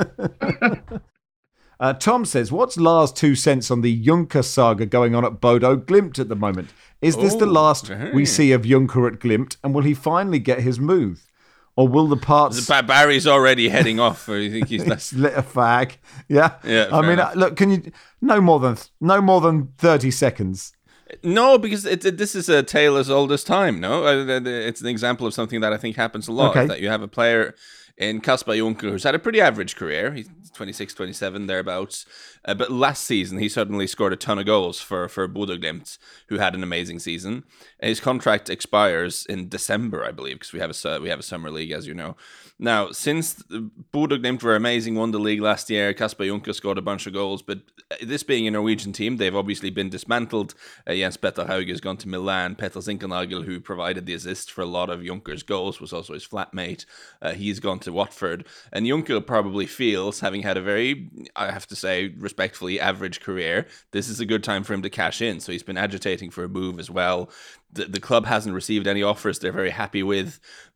uh, Tom says, what's Lars' two cents on the Juncker saga going on at Bodo Glimt at the moment? Is this oh, the last hey. we see of Juncker at Glimt, and will he finally get his move? Or will the parts... Barry's already heading off. Or you think he's less... lit a fag. Yeah. Yeah. I mean, enough. look, can you... No more than no more than thirty seconds. No, because it, it, this is a tale as old as time, no? It's an example of something that I think happens a lot. Okay. That you have a player in Kasper Juncker who's had a pretty average career. He's twenty-six, twenty-seven, thereabouts. Uh, but last season, he suddenly scored a ton of goals for, for Bodo Glimt, who had an amazing season. And his contract expires in December, I believe, because we have a we have a summer league, as you know. Now, since Bodo Glimt were amazing, won the league last year, Kasper Juncker scored a bunch of goals, but this being a Norwegian team, they've obviously been dismantled. Uh, Jens Petter Hauge has gone to Milan. Petter Zinkernagel, who provided the assist for a lot of Juncker's goals, was also his flatmate. Uh, he's gone to Watford. And Juncker probably feels, having had a very, I have to say, respectfully average career, this is a good time for him to cash in. So he's been agitating for a move as well. The, the club hasn't received any offers they're very happy with.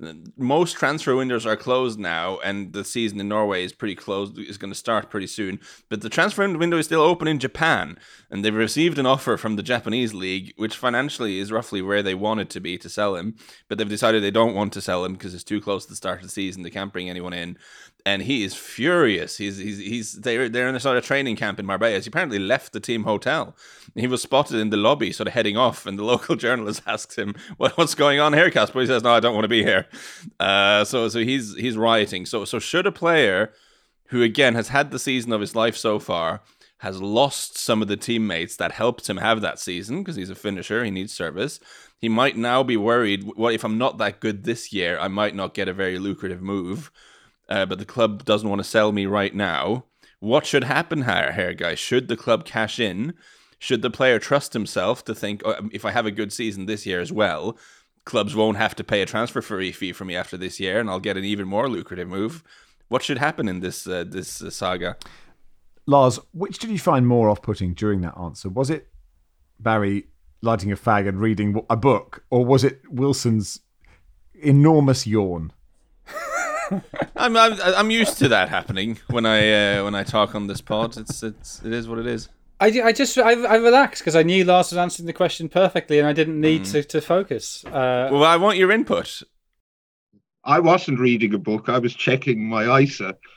Most transfer windows are closed now, and the season in Norway is pretty closed, is going to start pretty soon. But the transfer window is still open in Japan, and they've received an offer from the Japanese league, which financially is roughly where they wanted to be to sell him. But they've decided they don't want to sell him because it's too close to the start of the season. They can't bring anyone in. And he is furious. He's he's he's they're they're in a sort of training camp in Marbella. He apparently left the team hotel. He was spotted in the lobby, sort of heading off, and the local journalist asks him, "What what's going on here, Kasper?" He says, "No, I don't want to be here." Uh, so so he's he's rioting. So so should a player who again has had the season of his life so far, has lost some of the teammates that helped him have that season because he's a finisher, he needs service. He might now be worried, what if I'm not that good this year? I might not get a very lucrative move. Uh, but the club doesn't want to sell me right now. What should happen here, here, guys? Should the club cash in? Should the player trust himself to think, oh, if I have a good season this year as well, clubs won't have to pay a transfer fee for me after this year, and I'll get an even more lucrative move? What should happen in this uh, this uh, saga? Lars, which did you find more off-putting during that answer? Was it Barry lighting a fag and reading a book, or was it Wilson's enormous yawn? I'm, I'm I'm used to that happening when I uh, when I talk on this pod. It's it's it is what it is. I, I just I, I relaxed because I knew Lars was answering the question perfectly, and I didn't need mm. to, to focus. Uh, well, I want your input. I wasn't reading a book. I was checking my I S A.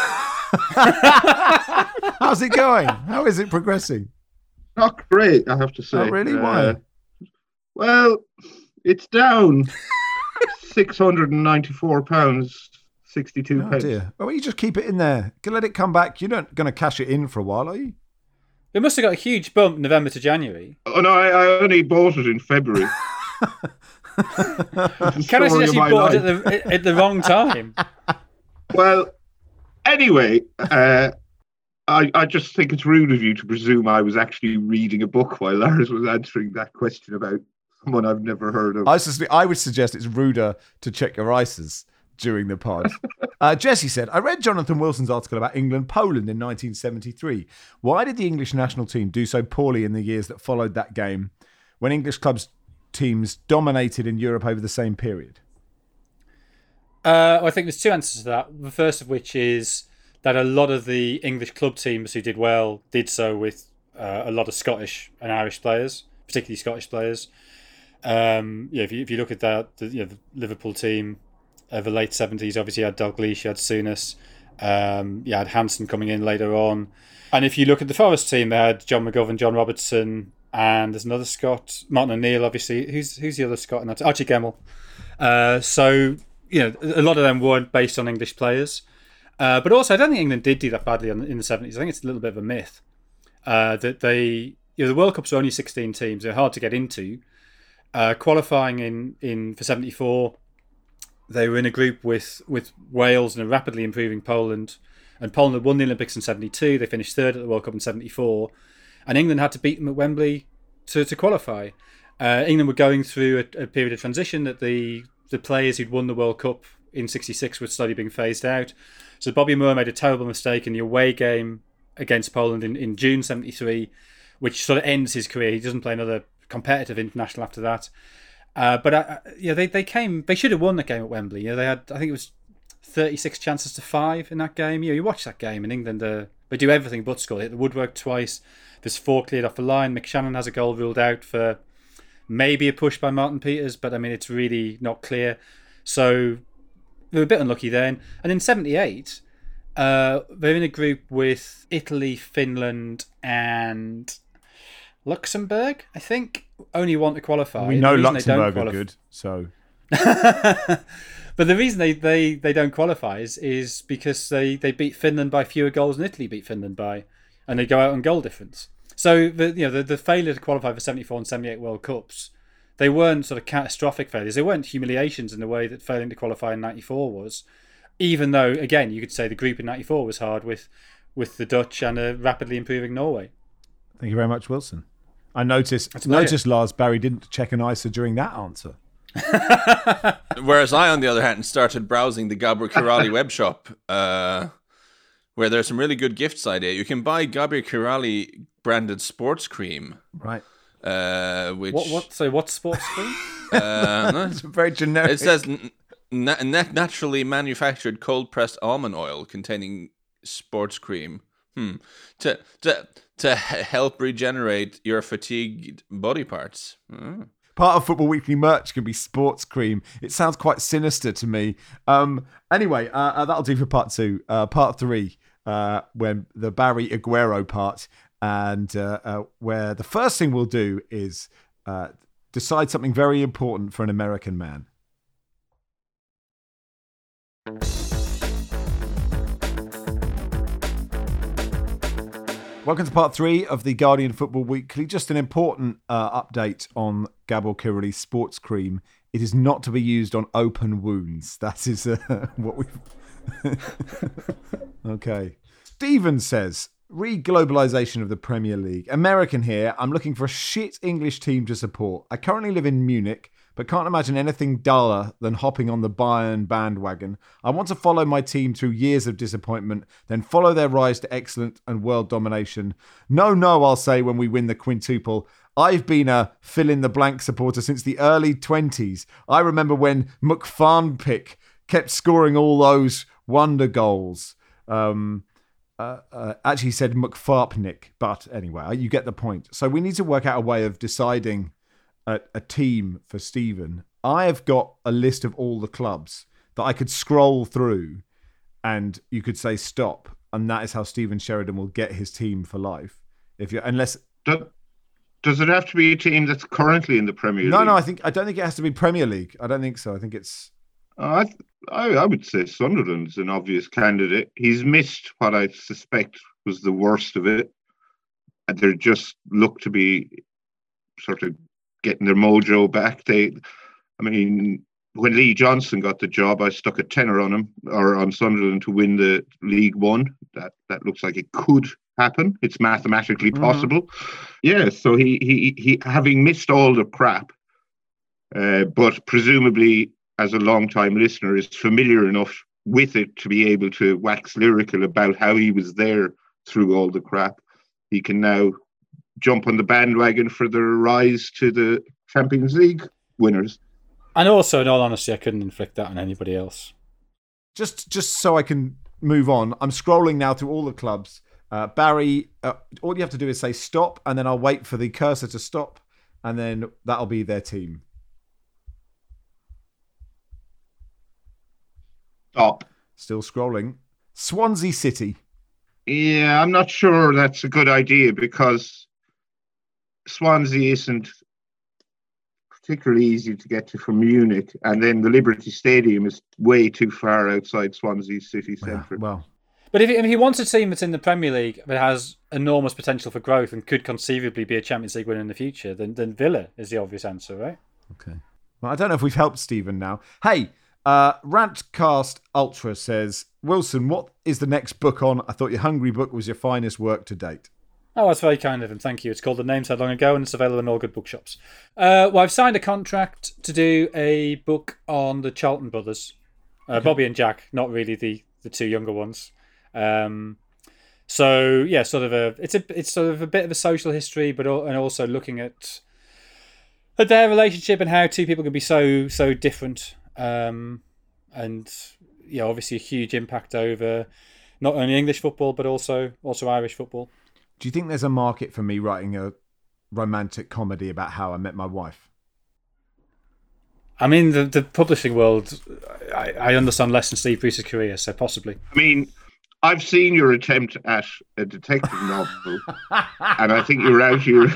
How's it going? How is it progressing? Not great, I have to say. Oh, really? Why? Uh, well, it's down six hundred ninety-four pounds. sixty-two oh, pence. Dear. Well, you just keep it in there. Let it come back. You're not going to cash it in for a while, are you? It must have got a huge bump November to January. Oh, no, I, I only bought it in February. Can I suggest you bought life. it at the, at the wrong time? Well, anyway, uh, I, I just think it's rude of you to presume I was actually reading a book while Lars was answering that question about someone I've never heard of. I, sus- I would suggest it's ruder to check your I S As during the pod. uh, Jesse said, I read Jonathan Wilson's article about England-Poland in nineteen seventy-three. Why did the English national team do so poorly in the years that followed that game when English clubs teams dominated in Europe over the same period? Uh, well, I think there's two answers to that. The first of which is that a lot of the English club teams who did well did so with uh, a lot of Scottish and Irish players, particularly Scottish players. Um, yeah, if you if you look at that, the, you know, the Liverpool team of the late seventies, obviously you had Dalglish, you had Souness, um, you had Hansen coming in later on, and if you look at the Forest team, they had John McGovern, John Robertson, and there's another Scot, Martin O'Neill, obviously. Who's who's the other Scot in that? Archie Gemmell. Uh, so you know, a lot of them weren't based on English players, uh, but also I don't think England did do that badly in the seventies. I think it's a little bit of a myth uh, that they, you know, the World Cups are only sixteen teams; they're hard to get into. Uh, qualifying in, in for seventy-four, they were in a group with, with Wales and a rapidly improving Poland. And Poland had won the Olympics in seventy-two. They finished third at the World Cup in seventy-four. And England had to beat them at Wembley to, to qualify. Uh, England were going through a, a period of transition that the, the players who'd won the World Cup in sixty-six were slowly being phased out. So Bobby Moore made a terrible mistake in the away game against Poland in, in June seventy-three, which sort of ends his career. He doesn't play another competitive international after that, uh, but uh, yeah, they they came. They should have won that game at Wembley. You know, they had, I think it was thirty-six chances to five in that game. You know, you watch that game in England, uh, they do everything but score. They hit the woodwork twice. There's four cleared off the line. Mick Shannon has a goal ruled out for maybe a push by Martin Peters, but I mean it's really not clear. So they were a bit unlucky then. And in seventy-eight, uh, they're in a group with Italy, Finland, and Luxembourg, I think, only want to qualify. We know Luxembourg are good, so. But the reason they, they, they don't qualify is, is because they, they beat Finland by fewer goals than Italy beat Finland by, and they go out on goal difference. So the you know the, the failure to qualify for seventy-four and seventy-eight World Cups, they weren't sort of catastrophic failures. They weren't humiliations in the way that failing to qualify in ninety-four was. Even though, again, you could say the group in ninety-four was hard with with the Dutch and a rapidly improving Norway. Thank you very much, Wilson. I noticed, noticed Lars Barry didn't check an I S A during that answer. Whereas I, on the other hand, started browsing the Gabor Kiraly web shop, uh, where there's some really good gifts idea. You can buy Gabor Kiraly branded sports cream. Right. Uh, which what? What? So what sports cream? uh, no, it's very generic. It says na- naturally manufactured cold pressed almond oil containing sports cream. Hmm. To to to help regenerate your fatigued body parts. Oh. Part of Football Weekly merch can be sports cream. It sounds quite sinister to me. Um, anyway, uh, uh, that'll do for part two. Uh, part three, uh, when the Barry Aguero part, and uh, uh, where the first thing we'll do is uh, decide something very important for an American man. Welcome to part three of the Guardian Football Weekly. Just an important uh, update on Gabor Kiraly's sports cream. It is not to be used on open wounds. That is uh, what we've... Okay. Stephen says, re-globalisation of the Premier League. American here. I'm looking for a shit English team to support. I currently live in Munich, but can't imagine anything duller than hopping on the Bayern bandwagon. I want to follow my team through years of disappointment, then follow their rise to excellence and world domination. No, no, I'll say when we win the quintuple. I've been a fill-in-the-blank supporter since the early twenties. I remember when McFarnpick kept scoring all those wonder goals. Um, uh, uh, actually said McFarpnick, but anyway, you get the point. So we need to work out a way of deciding A, a team for Stephen. I have got a list of all the clubs that I could scroll through and you could say stop, and that is how Stephen Sheridan will get his team for life. If you unless does, does it have to be a team that's currently in the Premier League? No, no, I think I don't think it has to be Premier League. I don't think so. I think it's uh, I, I I would say Sunderland's an obvious candidate. He's missed what I suspect was the worst of it. And they just look to be sort of getting their mojo back. They, I mean, when Lee Johnson got the job, I stuck a tenner on him or on Sunderland to win the League One. That that looks like it could happen. It's mathematically possible. Mm-hmm. Yeah. So he he he having missed all the crap, uh, but presumably as a long-time listener is familiar enough with it to be able to wax lyrical about how he was there through all the crap. He can now jump on the bandwagon for the rise to the Champions League winners. And also, in all honesty, I couldn't inflict that on anybody else. Just just so I can move on. I'm scrolling now through all the clubs. Uh, Barry, uh, all you have to do is say stop, and then I'll wait for the cursor to stop, and then that'll be their team. Stop. Still scrolling. Swansea City. Yeah, I'm not sure that's a good idea because Swansea isn't particularly easy to get to from Munich, and then the Liberty Stadium is way too far outside Swansea city centre. Yeah, well, But if, if he wants a team that's in the Premier League but has enormous potential for growth and could conceivably be a Champions League winner in the future, then, then Villa is the obvious answer, right? okay. Well, I don't know if we've helped Stephen now. Hey, uh, Rantcast Ultra says, Wilson, what is the next book on? I thought your Hungry book was your finest work to date. Oh, that's very kind of him. Thank you. It's called The Name Said Long Ago, and it's available in all good bookshops. Uh, well, I've signed a contract to do a book on the Charlton brothers, uh, okay. Bobby and Jack, not really the, the two younger ones. Um, so yeah, sort of a it's a it's sort of a bit of a social history, but and also looking at at their relationship and how two people can be so so different, um, and yeah, obviously a huge impact over not only English football but also also Irish football. Do you think there's a market for me writing a romantic comedy about how I met my wife? I mean, the the publishing world, I, I understand less than Steve Bruce's career, so possibly. I mean, I've seen your attempt at a detective novel, and I think you were out of your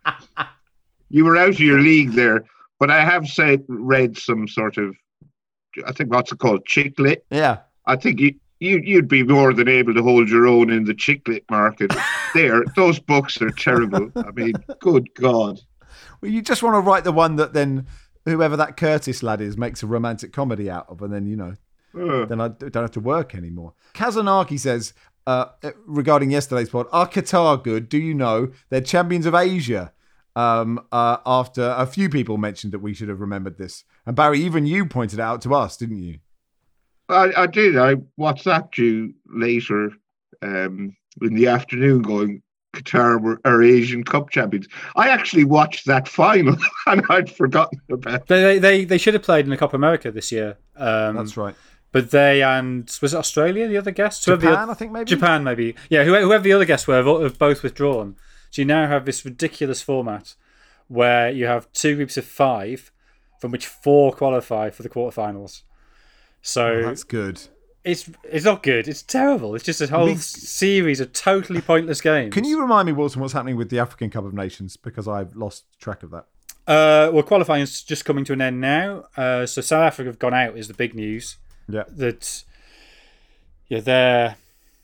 you were out of your league there. But I have said read some sort of, I think what's it called, chick lit. Yeah, I think you. You, you'd be more than able to hold your own in the chick lit market. There, those books are terrible. I mean, good God. Well, you just want to write the one that then whoever that Curtis lad is makes a romantic comedy out of, and then, you know, uh. then I don't have to work anymore. Kazanaki says, uh, regarding yesterday's pod, are Qatar good? Do you know? They're champions of Asia. Um, uh, after a few people mentioned that we should have remembered this. And Barry, even you pointed it out to us, didn't you? I, I did. I WhatsApped you later um, in the afternoon going, Qatar were, are Asian Cup champions. I actually watched that final and I'd forgotten about it. They, they, they should have played in the Copa America this year. Um, That's right. But they and, was it Australia, the other guests? Japan, the, I think maybe? Japan, maybe. Yeah, whoever, whoever the other guests were have, have both withdrawn. So you now have this ridiculous format where you have two groups of five, from which four qualify for the quarterfinals. So oh, that's good. It's it's not good. It's terrible. It's just a whole I mean, series of totally pointless games. Can you remind me, Wilson, what's happening with the African Cup of Nations? Because I've lost track of that. Uh, well, qualifying is just coming to an end now. Uh, so South Africa have gone out is the big news. Yeah. That yeah, their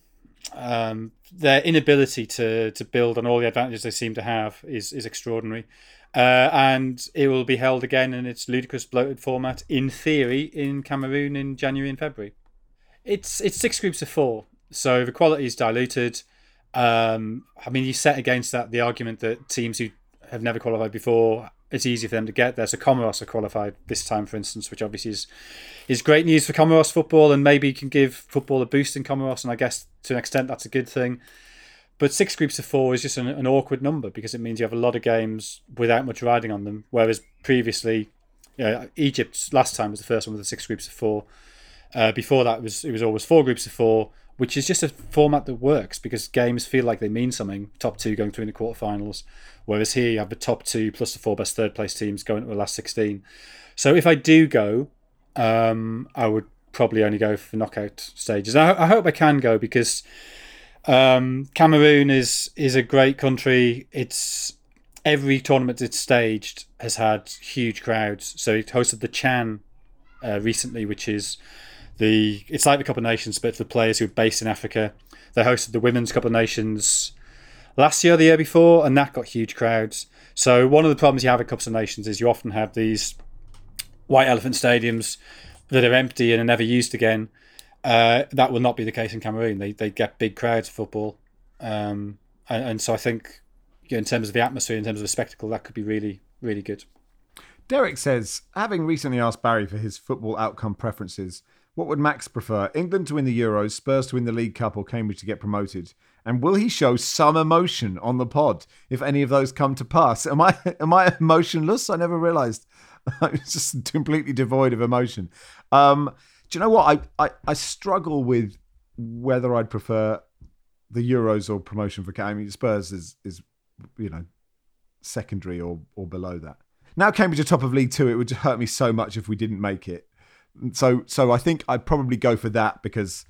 um, their inability to to build on all the advantages they seem to have is is extraordinary. Uh, and it will be held again in its ludicrous bloated format, in theory, in Cameroon in January and February. It's it's six groups of four, so the quality is diluted. Um, I mean, you set against that the argument that teams who have never qualified before, it's easier for them to get there. So Comoros are qualified this time, for instance, which obviously is is great news for Comoros football, and maybe can give football a boost in Comoros, and I guess to an extent that's a good thing. But six groups of four is just an, an awkward number because it means you have a lot of games without much riding on them. Whereas previously, you know, Egypt last time was the first one with the six groups of four. Uh, before that, it was it was always four groups of four, which is just a format that works because games feel like they mean something. Top two going through in the quarterfinals, whereas here you have the top two plus the four best third place teams going to the last sixteen. So if I do go, um, I would probably only go for knockout stages. I, I hope I can go because. Um, Cameroon is is a great country. It's every tournament it's staged has had huge crowds. So it hosted the Chan uh, recently, which is the it's like the Cup of Nations, but for players who are based in Africa. They hosted the Women's Cup of Nations last year, the year before, and that got huge crowds. So one of the problems you have at Cups of Nations is you often have these white elephant stadiums that are empty and are never used again. Uh, that will not be the case in Cameroon. They they get big crowds for football, um, and, and so I think, you know, in terms of the atmosphere, in terms of the spectacle, that could be really really good. Derek says, having recently asked Barry for his football outcome preferences, what would Max prefer? England to win the Euros, Spurs to win the League Cup, or Cambridge to get promoted? And will he show some emotion on the pod if any of those come to pass? Am I am I emotionless? I never realised. I was just completely devoid of emotion. Um, Do you know what? I, I, I struggle with whether I'd prefer the Euros or promotion for Cambridge. I mean, Spurs is, is you know, secondary or, or below that. Now Cambridge are top of League Two, it would hurt me so much if we didn't make it. So so I think I'd probably go for that, because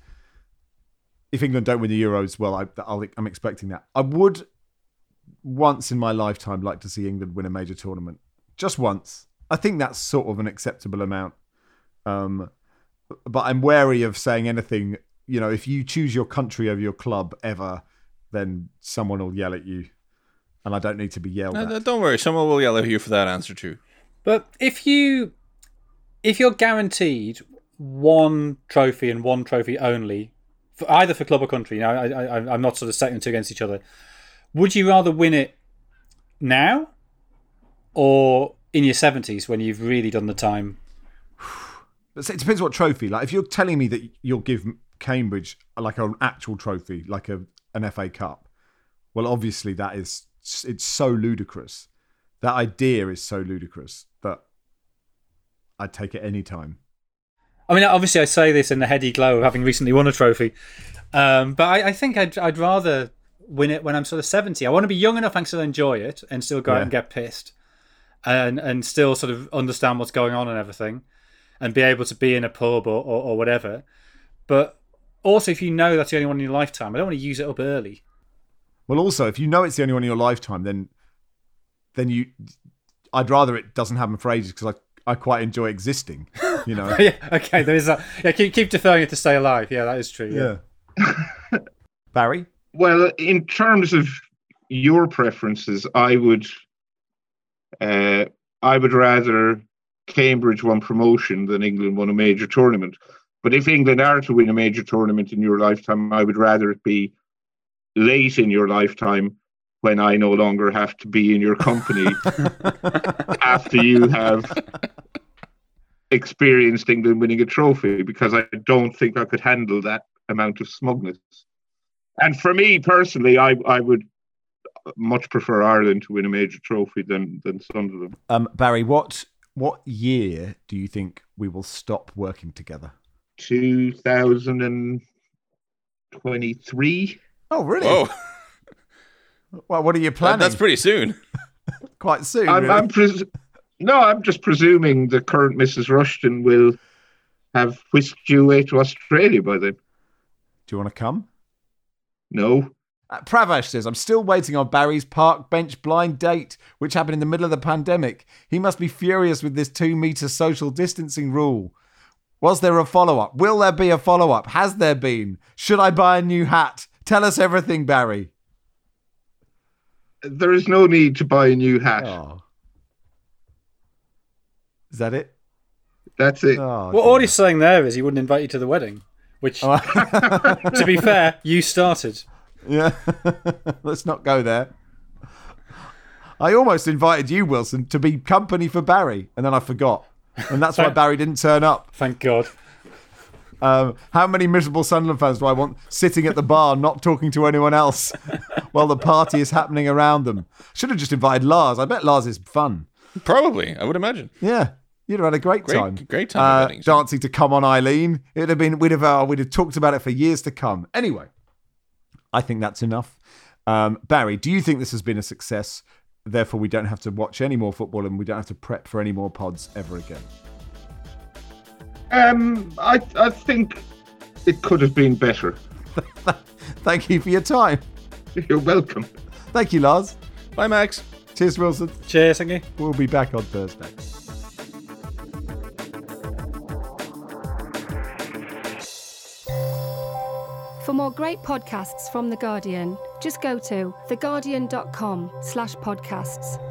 if England don't win the Euros, well, I, I'll, I'm expecting that. I would once in my lifetime like to see England win a major tournament. Just once. I think that's sort of an acceptable amount. Um, but I'm wary of saying anything. You know, if you choose your country over your club ever, then someone will yell at you. And I don't need to be yelled no, at. Don't worry, someone will yell at you for that answer too. But if you, if you're guaranteed one trophy and one trophy only, for either for club or country, you know, I, I, I'm not sort of setting them two against each other. Would you rather win it now or in your seventies when you've really done the time? It depends what trophy. Like, if you're telling me that you'll give Cambridge like an actual trophy, like a an F A Cup, well, obviously that is, it's so ludicrous. That idea is so ludicrous that I'd take it any time. I mean, obviously I say this in the heady glow of having recently won a trophy, um, but I, I think I'd, I'd rather win it when I'm sort of seventy. I want to be young enough and still enjoy it and still go yeah. out and get pissed and and still sort of understand what's going on and everything and be able to be in a pub or, or, or whatever. But also, if you know that's the only one in your lifetime, I don't want to use it up early. Well, also, if you know it's the only one in your lifetime, then then you, I'd rather it doesn't happen for ages, because I, I quite enjoy existing, you know. yeah, okay, there is that. Yeah, keep, keep deferring it to stay alive. Yeah, that is true. Yeah. yeah. Barry? Well, in terms of your preferences, I would, uh, I would rather Cambridge won promotion than England won a major tournament. But if England are to win a major tournament in your lifetime, I would rather it be late in your lifetime, when I no longer have to be in your company after you have experienced England winning a trophy, because I don't think I could handle that amount of smugness. And for me personally, I I would much prefer Ireland to win a major trophy than than Sunderland. Um, Barry, what what year do you think we will stop working together? two thousand twenty-three. Oh, really? Whoa. Well, what are you planning? That's pretty soon. Quite soon. I'm, really. I'm pres- no, I'm just presuming the current Missus Rushton will have whisked you away to Australia by then. Do you want to come? No. Uh, Pravash says, I'm still waiting on Barry's park bench blind date, which happened in the middle of the pandemic. He must be furious with this two metre social distancing rule. Was there a follow-up? Will there be a follow-up? Has there been? Should I buy a new hat? Tell us everything, Barry. There is no need to buy a new hat. Oh. Is that it? That's it. Oh, What all he's saying there is he wouldn't invite you to the wedding, which, oh. to be fair, you started. Yeah. Let's not go there. I almost invited you, Wilson, to be company for Barry, and then I forgot. And that's why Barry didn't turn up. Thank God. Um, how many miserable Sunderland fans do I want sitting at the bar, not talking to anyone else while the party is happening around them? Should have just invited Lars. I bet Lars is fun. Probably, I would imagine. Yeah, you'd have had a great, Great- time. great time at Uh, weddings. dancing to "Come On, Eileen." It'd have been. We'd have. Uh, we'd have talked about it for years to come. Anyway, I think that's enough. Um, Barry, do you think this has been a success? Therefore, we don't have to watch any more football, and we don't have to prep for any more pods ever again. Um, I I think it could have been better. Thank you for your time. You're welcome. Thank you, Lars. Bye, Max. Cheers, Wilson. Cheers, thank you. We'll be back on Thursday. For more great podcasts from The Guardian, just go to theguardian.com slash podcasts.